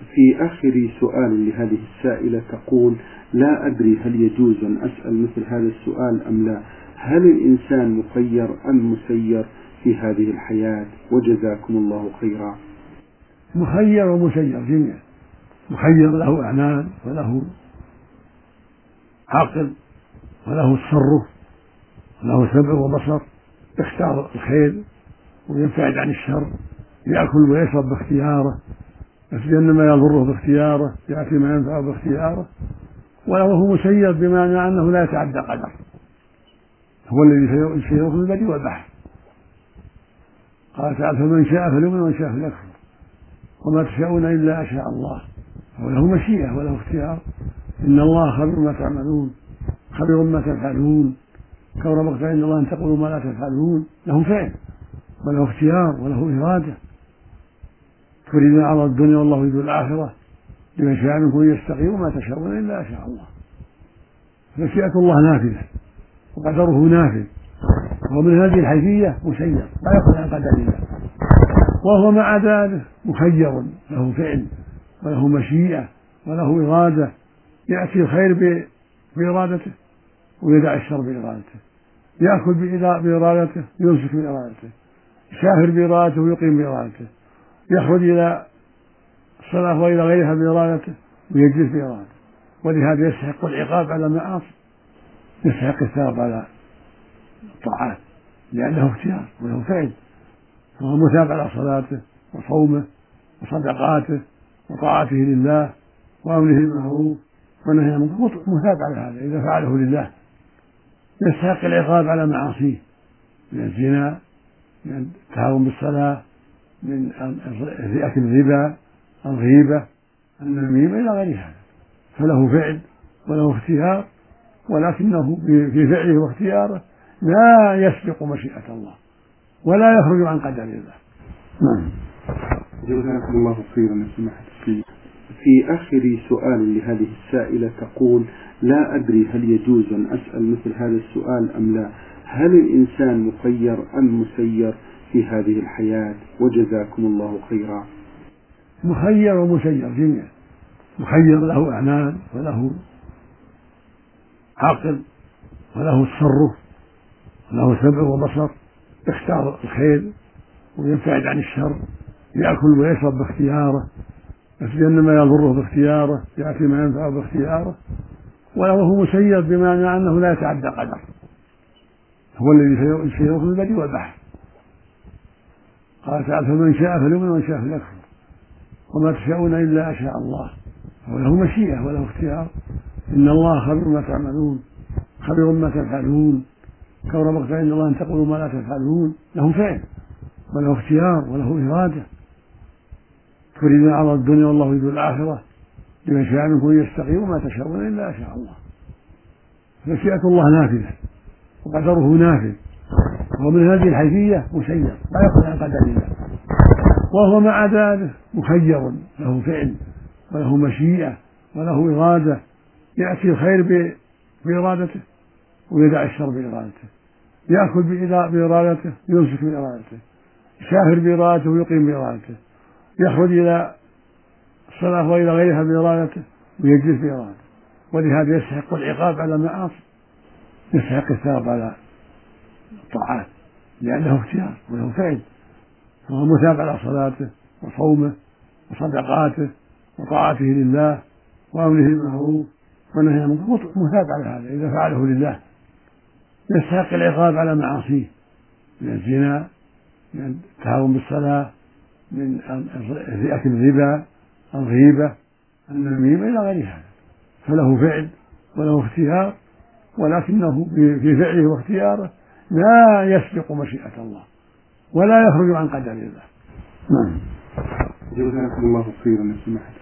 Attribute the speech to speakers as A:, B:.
A: في آخر سؤال لهذه السائلة تقول: لا أدري هل يجوز أن أسأل مثل هذا السؤال أم لا؟ هل الإنسان مخير أم مسير في هذه الحياة؟ وجزاكم الله خيرا.
B: مخير ومسير جميعا. مخير له أعمال وله عقل وله تصرف وله سمع وبصر، يختار الخير ويبتعد عن الشر، يأكل ويشرب باختياره، يتجنب ما يضره باختياره، يأتي ما ينفعه باختياره. وله مسير بمعنى أنه لا يتعدى قدر، هو الذي يسير في البر والبحر. قال تعالى: فمن شاء فليؤمن ومن شاء فليكفر وما تشاءون إلا أن شاء الله. وله مشيئة وله اختيار. إن الله خبير ما تعملون خبير ما تفعلون كبر مقتا عند الله أن تقولوا ما لا تفعلون. له فعل وله اختيار وله إرادة. تريدون عرض الدنيا والله يريد الآخرة، لمن شاء منكم يستقيم وما تشاءون إلا أن شاء الله. مشيئة الله نافذة وقدره نافذ، ومن هذه الحيثية مسير لا يخرج عن قدر الله. وهو مع ذلك مخير، له فعل وله مشيئة وله إرادة. يأتي الخير بإرادته ويدع الشر بإرادته، يأكل بإرادته ويمسك بإرادته، يسافر بإرادته ويقيم بإرادته، يخرج إلى الصلاة وإلى غيرها بإرادته ويجلس بإرادته. ولهذا يستحق العقاب على المعاصي، يستحق الثواب على الطاعات، لأنه اختيار وله فعل. وهو مثاب على صلاته وصومه وصدقاته وطاعته لله وأمره بالمعروف ونهيه عن المنكر، مثاب على هذا إذا فعله لله. يستحق العقاب على معاصيه من الزنا، من التهاون بالصلاة، من أكل الربا، الغيبة، النميمة، إلى غير هذا. فله فعل وله اختيار، ولكنه في فعله واختياره لا يسبق مشيئة الله ولا يخرج عن قدر الله. نعم.
A: جزاكم الله خيرا يا سماحة الشيخ. في آخر سؤال لهذه السائلة تقول: لا أدري هل يجوز أن أسأل مثل هذا السؤال أم لا؟ هل الإنسان مخير أم مسير في هذه الحياة؟ وجزاكم الله خيرا.
B: مخير ومسير جميعا. مخير له أعمال وله عقل وله تصرف وله سمع وبصر، يختار الخير ويبتعد عن الشر، يأكل ويشرب باختياره، يتجنب ما يضره باختياره، يأتي ما ينفعه باختياره. وله مسير بمعنى أنه لا يتعدى قدر، هو الذي يسير في البر والبحر. قال تعالى: فمن شاء فليؤمن ومن شاء فليكفر وما تشاءون إلا أن شاء الله. وله مشيئة وله اختيار. إن الله خبير ما تعملون خبير ما تفعلون كبر مقتا عند الله أن تقولوا ما لا تفعلون. له فعل وله اختيار وله إرادة. تريدون عرض الدنيا والله يريد الآخرة، لمن شاء منكم يستقيم وما تشاءون إلا أن شاء الله. مشيئة الله نافذة وقدره نافذ، ومن هذه الحيثية مسير لا يخرج عن قدر الله. وهو مع ذلك مخير، له فعل وله مشيئة وله إرادة. يأتي الخير بإرادته ويدع الشر بإرادته، يأكل بإرادته ويمسك بإرادته، يسافر بإرادته ويقيم بإرادته، يخرج إلى الصلاة وإلى غيرها بإرادته ويجلس بإرادته. ولهذا يستحق العقاب على المعاصي، يستحق الثواب على الطاعات، لأنه اختيار وله فعل. وهو مثاب على صلاته وصومه وصدقاته وطاعته لله وأمره بالمعروف ونهيه عن المنكر، مثاب على هذا إذا فعله لله. يستحق العقاب على معاصيه من الزنا، من التهاون بالصلاة، من أكل الربا، الغيبة، النميمة، إلى غير هذا. فله فعل وله اختيار، ولكنه في فعله واختياره لا يسبق مشيئة الله ولا يخرج عن قدر الله. نعم.
A: جزاكم الله خيرا يا سماحة